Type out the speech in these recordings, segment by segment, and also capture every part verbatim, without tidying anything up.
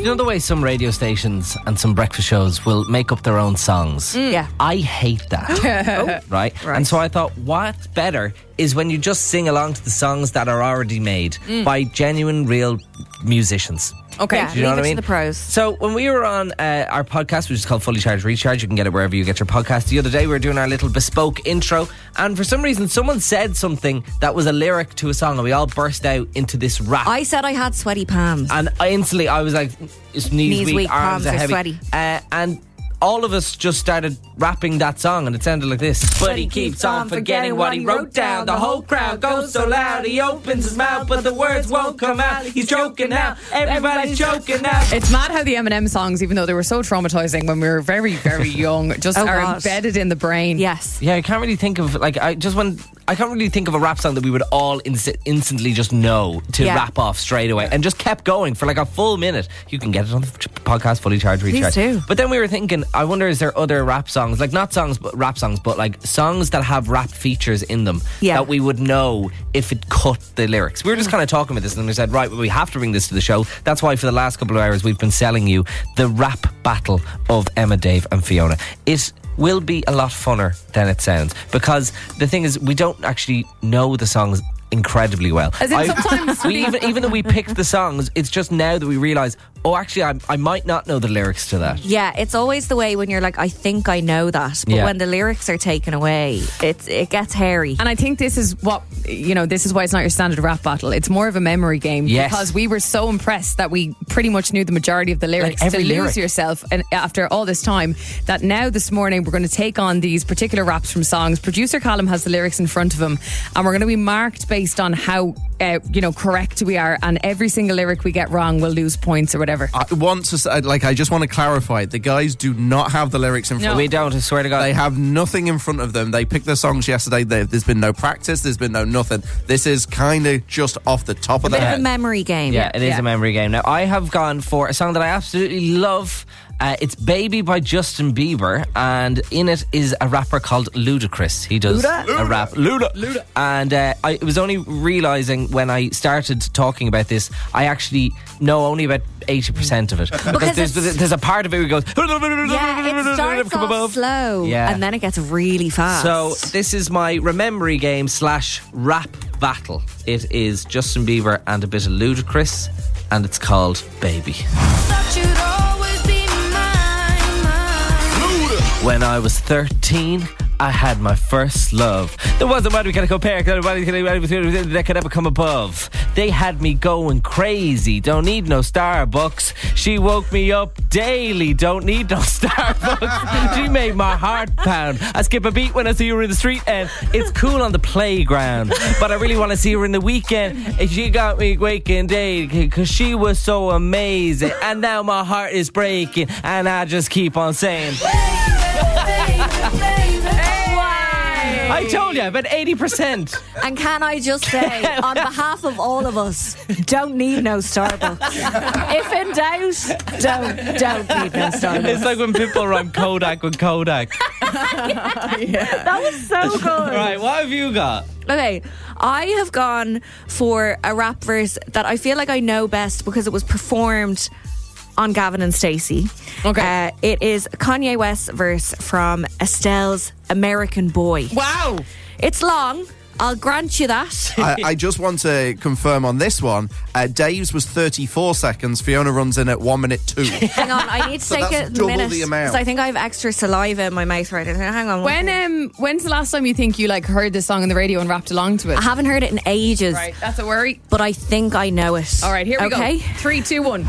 know the way some radio stations and some breakfast shows will make up their own songs? Mm. Yeah. I hate that. oh, right? right? And so I thought, what's better is when you just sing along to the songs that are already made mm. by genuine, real musicians. Okay, yeah, do you know what I mean? To the pros. So when we were on uh, our podcast, which is called Fully Charged Recharge, you can get it wherever you get your podcast. The other day we were doing our little bespoke intro, and for some reason someone said something that was a lyric to a song, and we all burst out into this rap. I said I had sweaty palms, and I instantly I was like, "It's knees, knees weak, weak, arms palms are are heavy," sweaty. Uh, and all of us just started rapping that song, and it sounded like this. But he keeps on forgetting what he wrote down. The whole crowd goes so loud, he opens his mouth, but the words won't come out. He's joking now, everybody's joking now. It's mad how the Eminem songs, even though they were so traumatizing when we were very, very young, just oh, are God. embedded in the brain. Yes. Yeah, I can't really think of, like, I just when I can't really think of a rap song that we would all inst- instantly just know to yeah. rap off straight away, and just kept going for like a full minute. You can get it on the podcast, Fully Charged Recharge. Please do. But then we were thinking, I wonder, is there other rap songs, like not songs, but rap songs, but like songs that have rap features in them yeah. that we would know if it cut the lyrics. We were just kind of talking about this, and we said, right, well, we have to bring this to the show. That's why for the last couple of hours we've been selling you the rap battle of Emma, Dave and Fiona. It will be a lot funner than it sounds, because the thing is, we don't actually know the songs incredibly well. As in I, sometimes we even, even though we picked the songs, it's just now that we realise, oh, actually I, I might not know the lyrics to that. Yeah, it's always the way when you're like, I think I know that, but yeah. when the lyrics are taken away, it it gets hairy. And I think this is what, you know, this is why it's not your standard rap battle. It's more of a memory game. Yes. Because we were so impressed that we pretty much knew the majority of the lyrics, like every to lose lyric. yourself and after all this time, that now this morning we're going to take on these particular raps from songs. Producer Callum has the lyrics in front of him, and we're going to be marked based on how uh, you know, correct we are, and every single lyric we get wrong will lose points or whatever. I want to say, like, I just want to clarify, the guys do not have the lyrics in front no. of them. We don't, I swear to God. They have nothing in front of them. They picked their songs yesterday. They, there's been no practice. There's been no nothing. This is kind of just off the top of a the bit head. of a memory game. Yeah, it is yeah. a memory game. Now, I have gone for a song that I absolutely love. Uh, it's Baby by Justin Bieber, and in it is a rapper called Ludacris. He does Luda? a rap. Luda. Luda. And uh, I it was only realising when I started talking about this, I actually know only about eighty percent of it. Because there's, there's a part of it where it goes... Yeah, it starts come off above. slow, yeah. and then it gets really fast. So this is my memory game slash rap battle. It is Justin Bieber and a bit of Ludacris, and it's called Baby. When I was thirteen, I had my first love. There wasn't one we could compare, nobody that could ever come above. They had me going crazy, don't need no Starbucks. She woke me up daily, don't need no Starbucks. She made my heart pound. I skip a beat when I see her in the street, and it's cool on the playground, but I really want to see her in the weekend. And she got me waking day, cause she was so amazing. And now my heart is breaking, and I just keep on saying, I told you, about eighty percent. And can I just say, on behalf of all of us, don't need no Starbucks. If in doubt, don't, don't need no Starbucks. It's like when people rhyme Kodak with Kodak. yeah. That was so good. Right, what have you got? Okay, I have gone for a rap verse that I feel like I know best because it was performed on Gavin and Stacey. Okay. Uh, it is Kanye West's verse from Estelle's American Boy. Wow. It's long. I'll grant you that. I, I just want to confirm on this one, uh, Dave's was thirty-four seconds. Fiona runs in at one minute two. Hang on, I need to So take that's a double minute the amount. because I think I have extra saliva in my mouth right now. Hang on. When um, when's the last time you think you like heard this song on the radio and rapped along to it? I haven't heard it in ages. Right, that's a worry. But I think I know it. All right, here we okay? go. Three, two, one.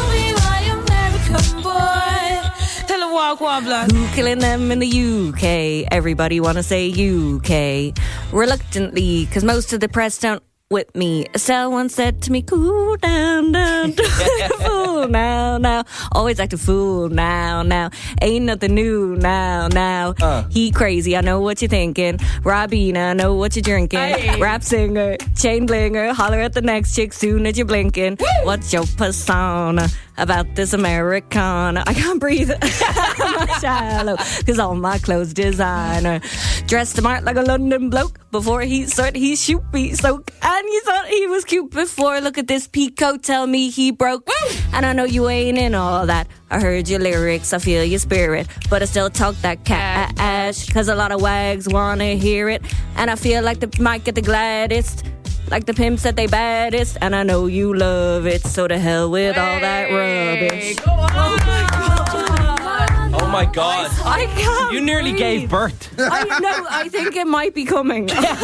Who killing them in the U K? Everybody wanna say U K. Reluctantly, cause most of the press don't with me. Estelle once said to me, cool down, down, don't act a fool now, now. Always act a fool now, now. Ain't nothing new now, now. Uh. He crazy, I know what you're thinking. Robina, I know what you're drinking. Hey. Rap singer, chain blinger, holler at the next chick soon as you're blinking. Woo! What's your persona about this Americana? I can't breathe. I'm shallow, cause all my clothes designer. Dressed smart like a London bloke. Before he started, he shoot me soak. And you thought he was cute before. Look at this peacoat, tell me he broke. Woo! And I know you ain't saying and all that. I heard your lyrics, I feel your spirit, but I still talk that cash, cause a lot of wags wanna hear it, and I feel like the might get the gladdest, like the pimps that they baddest, and I know you love it, so to hell with all that rubbish. Go on. Oh my God. I can't You nearly breathe. gave birth. I know, I think it might be coming.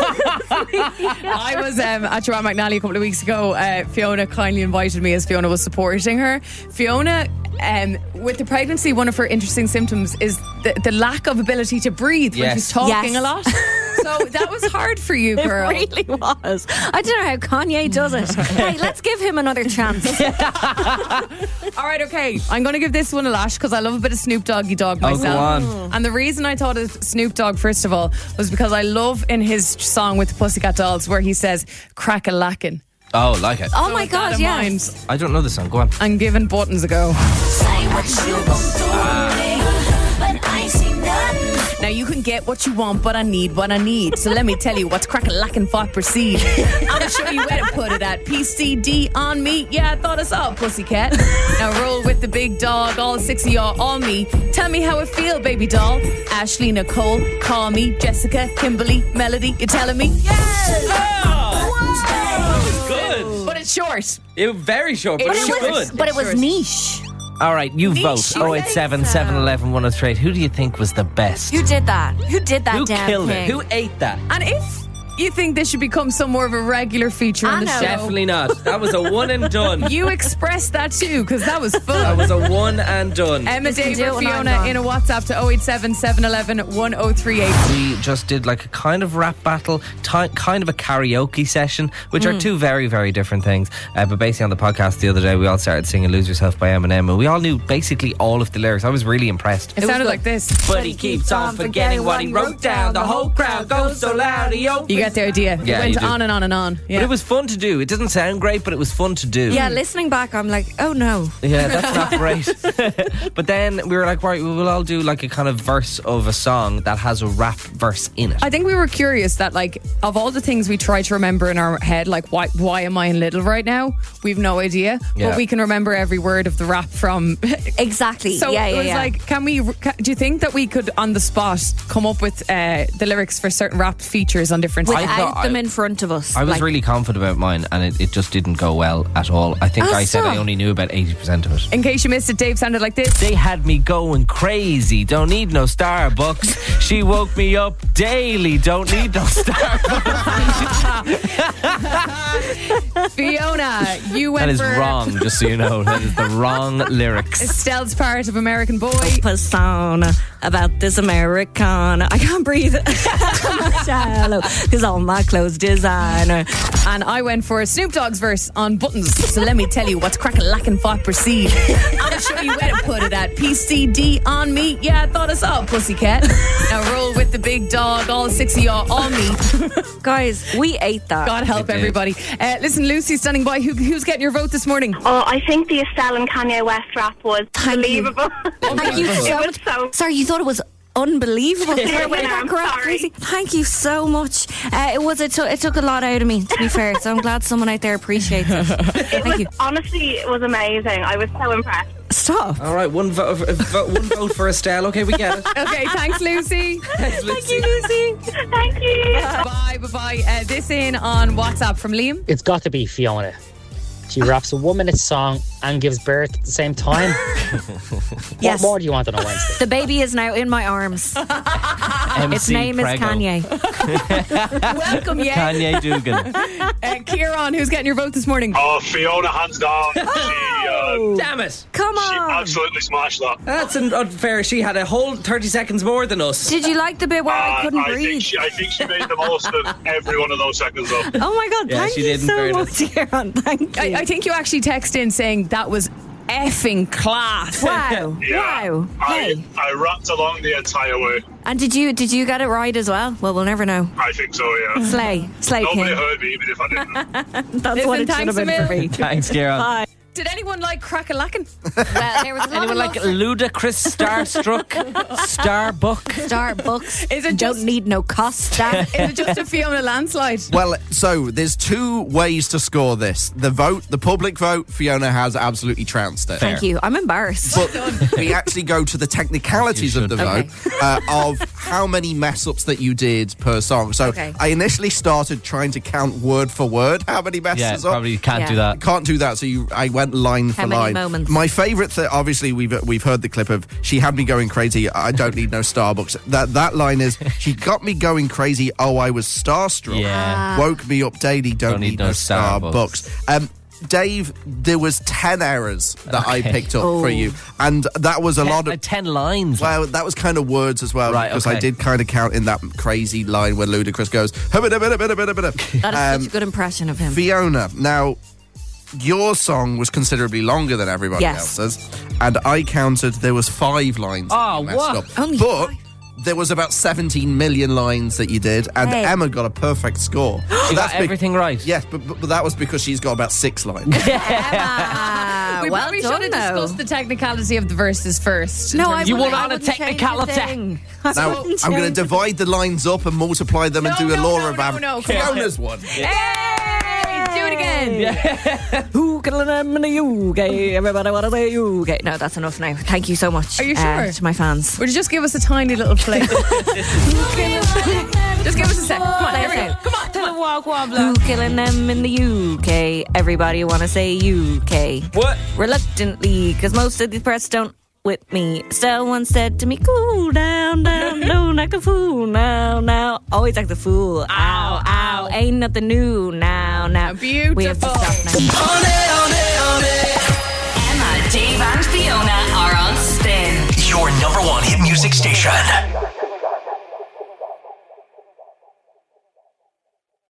I was um, at Joanne McNally a couple of weeks ago. Uh, Fiona kindly invited me as Fiona was supporting her. Fiona, um, with the pregnancy, one of her interesting symptoms is the, the lack of ability to breathe when Yes. she's talking Yes. a lot. So that was hard for you, girl. It really was. I don't know how Kanye does it. Hey, let's give him another chance. All right, okay. I'm going to give this one a lash because I love a bit of Snoop Doggy Dogg Oh, myself. go on. And the reason I thought of Snoop Dogg, first of all, was because I love in his song with the Pussycat Dolls where he says, crack-a-lackin'. Oh, like it. Oh my With that God, in yes. mind, I don't know the song. Go on. I'm giving buttons a go. Say what you gon' do, but I ain't seen nothing. Now you can get what you want, but I need what I need. So let me tell you what's crack-a-lackin' for proceed. I'll show you where to put it at. P C D on me. Yeah, I thought I saw a pussycat. Now roll with the big dog, all six of y'all on me. Tell me how it feel, baby doll. Ashley, Nicole, call me. Jessica, Kimberly, Melody, you telling me? That was good. But it's short. It was very short, but It it was was- good. But it was niche. All right, you Niche, vote. you oh eight seven, seven one one, one oh three eight. Who do you think was the best? Who did that? Who did that Who damn killed thing? it? Who ate that? And if you think this should become some more of a regular feature I on the know. show, Definitely not. That was a one and done. you express that too, because that was That fun. was a one and done. Emma, You can Dave, do it or when I'm Fiona gone. in a WhatsApp to oh eight seven, seven one one, one oh three eight. We just did like a kind of rap battle, ti kind of a karaoke session, which Hmm. are two very, very different things. Uh, but basically on the podcast the other day, we all started singing Lose Yourself by Eminem, and we all knew basically all of the lyrics. I was really impressed. It sounded like this. But he keeps on forgetting what he wrote down. The whole crowd goes so loud he opens. You get the idea. Yeah, it you went do. on and on and on. Yeah. But it was fun to do. It doesn't sound great, but it was fun to do. Yeah, listening back, I'm like, oh no. Yeah, that's not great. But then we were like, right, we'll all do like a kind of verse of a song that has a rap verse in it. I think we were curious that, like, of all the things we try to remember in our head, like, why why am I in Little right now? We've no idea. Yeah. But we can remember every word of the rap from. Exactly. So yeah, it yeah, was yeah. like, can we, ca- do you think that we could, on the spot, come up with uh, the lyrics for certain rap features on different songs? without thought them I- in front of us. I was like, really confident about mine, and it, it just didn't go well at all. I think Oh, I said so? I only knew about eighty percent of it. In case you missed it, Dave sounded like this. They had me going crazy. Don't need no Starbucks. She woke me up daily. Don't need no Starbucks. Fiona, you went That is for wrong, just so you know. That is the wrong lyrics. Estelle's part of American Boy. persona about this Americana. I can't breathe. Shallow, because all my clothes designer. And I went for Snoop Dogg's verse on Buttons. So let me tell you what's crack-a-lackin' for proceed. I'll show you where to put it at. P C D on me. Yeah, I thought I saw a pussycat. Now roll with the big dog, all six of y'all on me. Guys, we ate that. God help We did. everybody. Uh, listen, Lucy's standing by. Who, who's getting your vote this morning? Oh, I think the Estelle and Kanye West rap was Thank you. unbelievable. Thank you It so was much. so- Sorry, you thought it was unbelievable. Yeah, Sorry, yeah, I'm correct, sorry. crazy. Thank you so much. Uh, it was it, took it took a lot out of me, to be fair. So I'm glad someone out there appreciates it. It Thank was, you. honestly, it was amazing. I was so impressed. Stop. All right, one vote, vote, one vote for Estelle. Okay, we get it. Okay, thanks, Lucy. Thanks, Lucy. Lucy. Thank you. Bye, bye, bye. Uh, this in on WhatsApp from Liam. It's got to be Fiona. She raps a one minute song and gives birth at the same time. Yes. What more do you want on a Wednesday? The baby is now in my arms. M C Its name Prego. is Kanye. Welcome, yeah. Kanye Dugan. Uh, Kieran, who's getting your vote this morning? Oh, Fiona, hands down. She, uh, Damn it. Come she on. absolutely smashed that. That's un- unfair. She had a whole thirty seconds more than us. Did you like the bit where I Uh, couldn't I think breathe? she, I think she made the most of every one of those seconds up. Oh my God, Yeah, thank she you did, in so fairness. much, Kieran. Thank you. I, I think you actually text in saying that was effing class. Wow. Yeah. Wow. Hey. I, I rapped along the entire way. And did you did you get it right as well? Well, we'll never know. I think so, yeah. Slay. Slay Nobody King. heard me, even if I didn't. That's Listen, what it should thanks have been a for mil. me. Thanks, Kieran. Bye. Did anyone like Crack-a-lackin'? Well, there was a lot Anyone of like love for ludicrous, starstruck, starbuck? Starbucks. Is it Don't just- need no Costa. Is it just a Fiona landslide? Well, so there's two ways to score this. The vote, the public vote, Fiona has absolutely trounced it. Thank you. I'm embarrassed. But we actually go to the technicalities You of the should. vote uh, of how many mess ups that you did per song. So Okay. I initially started trying to count word for word how many messes Yeah, up. probably can't Yeah. do that. Can't do that, so you, I went line How for many line. moments? My favourite thing, obviously, we've we've heard the clip of "She had me going crazy." I don't need no Starbucks. That that line is, "She got me going crazy." Oh, I was starstruck. Yeah. Woke me up daily. Don't, need, no Starbucks. Um, Dave, there was ten errors that I Okay. picked up Oh. for you, and that was a Ten, lot uh, of. ten lines. Well, that was kind of words as well, Right, because okay. I did kind of count in that crazy line where Ludacris goes, "Hubba, hubba, hubba, hubba, hubba." That is Um, such a good impression of him. Fiona, now your song was considerably longer than everybody Yes. else's, and I counted there was five lines. that Oh, you messed what? up. Only but five? there was about seventeen million lines that you did, and Hey. Emma got a perfect score. So You got big- everything right. Yes, but, but but that was because she's got about six lines. Emma, we well probably done, should have though. discussed the technicality of the verses first. in No, terms I of- You wouldn't- won I on a wouldn't change technicality. thing. I Now wouldn't I'm going to change divide the lines up and multiply them and No, do a no, law no, of no, average. no, come on. Fiona's one. Hey, do it again. Who can them in the U K? Everybody want to say U K. No, that's enough now. Thank you so much. Are you uh, sure? to my fans. Would you just give us a tiny little play? Just give us a sec. Come on, here we go. Come on, tell walk one Who killing them in the U K? Everybody want to say U K. What? Reluctantly, because most of the press don't with me. Estelle once said to me, cool down, down, don't act a fool now, now. Always act a fool. Ow, ow, ain't nothing new now, now. Beautiful. We have to stop now. Emma, Dave, and Fiona are on Spin. Your number one hit music station.